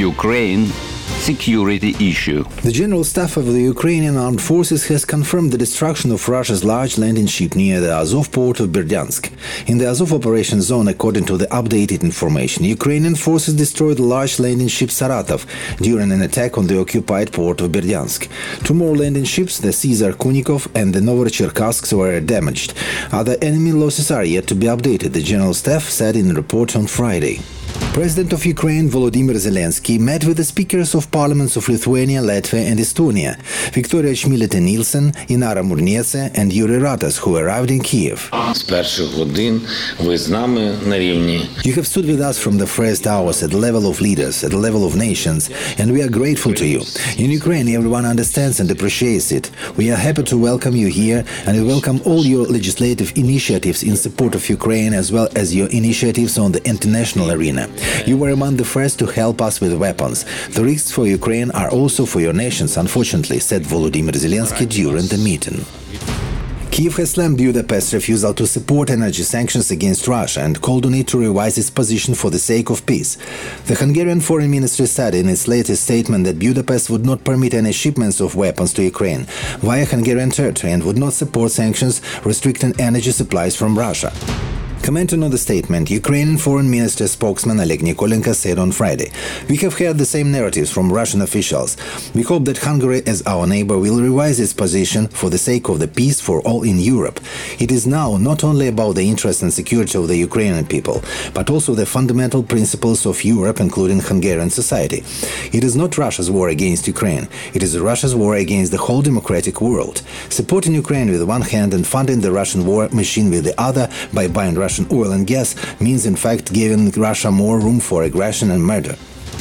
Ukraine security issue. The General Staff of the Ukrainian Armed Forces has confirmed the destruction of Russia's large landing ship near the Azov port of Berdyansk. In the Azov operation zone, according to the updated information, Ukrainian forces destroyed the large landing ship Saratov during an attack on the occupied port of Berdyansk. Two more landing ships, the Caesar Kunikov and the Novocherkassk, were damaged. Other enemy losses are yet to be updated, the General Staff said in a report on Friday. President of Ukraine Volodymyr Zelensky met with the speakers of parliaments of Lithuania, Latvia and Estonia, Victoria Chmilete-Nielsen, Inara Murnetse and Yuri Ratas, who arrived in Kiev. You have stood with us from the first hours at the level of leaders, at the level of nations, and we are grateful to you. In Ukraine, everyone understands and appreciates it. We are happy to welcome you here, and we welcome all your legislative initiatives in support of Ukraine as well as your initiatives on the international arena. You were among the first to help us with weapons. The risks for Ukraine are also for your nations, unfortunately, said Volodymyr Zelensky during the meeting. Kiev has slammed Budapest's refusal to support energy sanctions against Russia and called on it to revise its position for the sake of peace. The Hungarian Foreign Ministry said in its latest statement that Budapest would not permit any shipments of weapons to Ukraine via Hungarian territory and would not support sanctions restricting energy supplies from Russia. Commenting on the statement, Ukrainian Foreign Minister spokesman Oleg Nikolenko said on Friday, "We have heard the same narratives from Russian officials. We hope that Hungary, as our neighbor, will revise its position for the sake of the peace for all in Europe. It is now not only about the interest and security of the Ukrainian people, but also the fundamental principles of Europe, including Hungarian society. It is not Russia's war against Ukraine. It is Russia's war against the whole democratic world. Supporting Ukraine with one hand and funding the Russian war machine with the other by buying Russian oil and gas means in fact giving Russia more room for aggression and murder."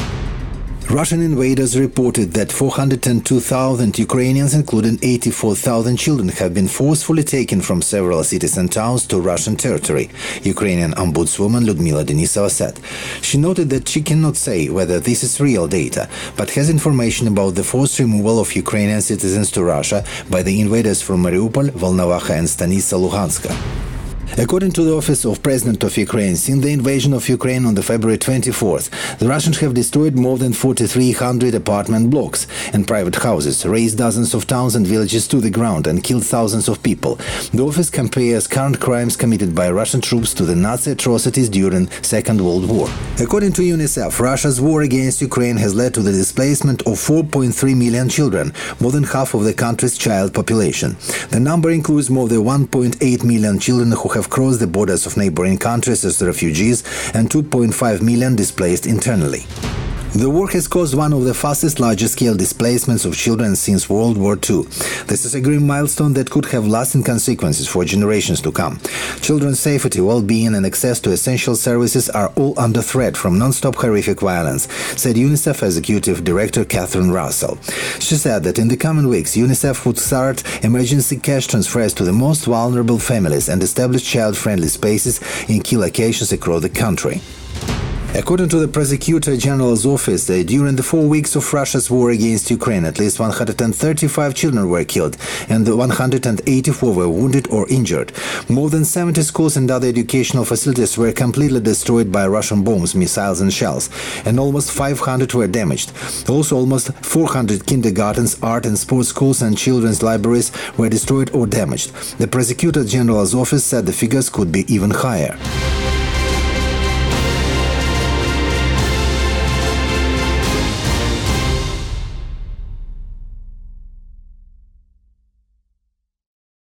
Russian invaders reported that 402,000 Ukrainians, including 84,000 children, have been forcefully taken from several cities and towns to Russian territory, Ukrainian ombudswoman Lyudmila Denisova said. She noted that she cannot say whether this is real data, but has information about the forced removal of Ukrainian citizens to Russia by the invaders from Mariupol, Volnovakha and Stanitsa Luhanska. According to the Office of President of Ukraine, since the invasion of Ukraine on the February 24th, the Russians have destroyed more than 4,300 apartment blocks and private houses, razed dozens of towns and villages to the ground and killed thousands of people. The office compares current crimes committed by Russian troops to the Nazi atrocities during Second World War. According to UNICEF, Russia's war against Ukraine has led to the displacement of 4.3 million children, more than half of the country's child population. The number includes more than 1.8 million children who have crossed the borders of neighboring countries as refugees and 2.5 million displaced internally. The war has caused one of the fastest large-scale displacements of children since World War II. This is a grim milestone that could have lasting consequences for generations to come. Children's safety, well-being and access to essential services are all under threat from non-stop horrific violence, said UNICEF Executive Director Catherine Russell. She said that in the coming weeks, UNICEF would start emergency cash transfers to the most vulnerable families and establish child-friendly spaces in key locations across the country. According to the Prosecutor General's office, during the 4 weeks of Russia's war against Ukraine, at least 135 children were killed and 184 were wounded or injured. More than 70 schools and other educational facilities were completely destroyed by Russian bombs, missiles and shells, and almost 500 were damaged. Also, almost 400 kindergartens, art and sports schools and children's libraries were destroyed or damaged. The Prosecutor General's office said the figures could be even higher.